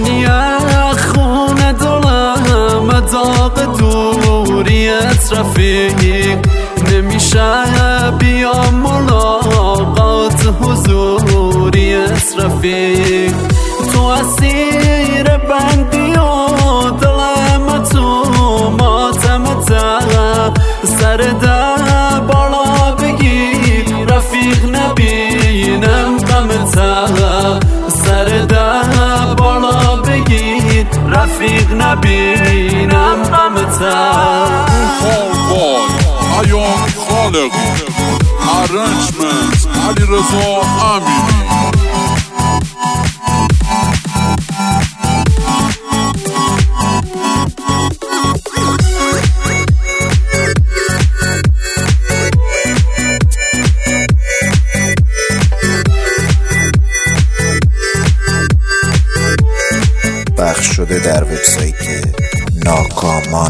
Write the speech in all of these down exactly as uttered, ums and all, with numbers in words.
دنیا خونه دلم داغ دوریت رفیق نمیشه بیام ملاقات حضوریت رفیق تو اسیر بندی و دلم تو ماتمته سر ده بالا بگیر رفیق نبینم غمته سر ده بالا بگیر رفیق نبینم غمته پیام خالقی ارنجمنت علیرضا امینی پخش شده در وبسایت ناکامان.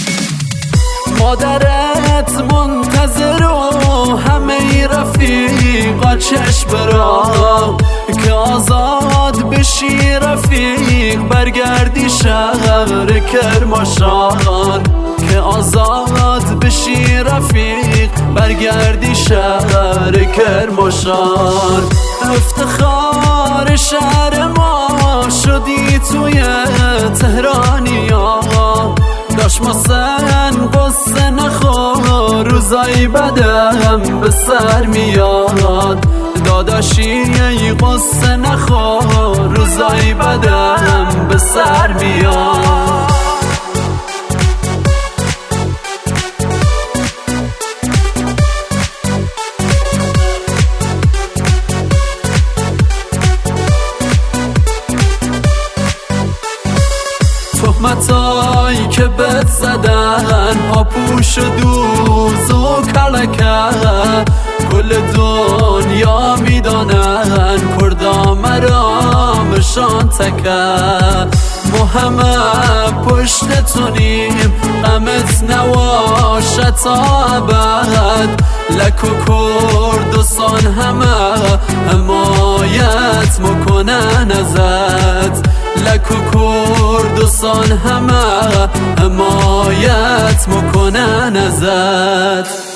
مادرت منتظر و همه رفیقا چشم برا که آزاد بشی رفیق برگردی شهر کرماشان که آزاد بشی رفیق برگردی شهر کرماشان افتخار شهر ما شدی توی تهرانیا داشت مسن قصه نخور روزای بدم به سر میاد داداشی ای قصه نخور روزای بدم به سر میاد تهمتایی که بد زدن پاپوش و دوز و کلکه کل دنیا میدانن کردا مرامشان تکه ما همه پشتتونیم غمت نواشه تا ابد لک و کردستان همه حمایت مکنن ازت لک و کردستان همه حمایت مکنن ازت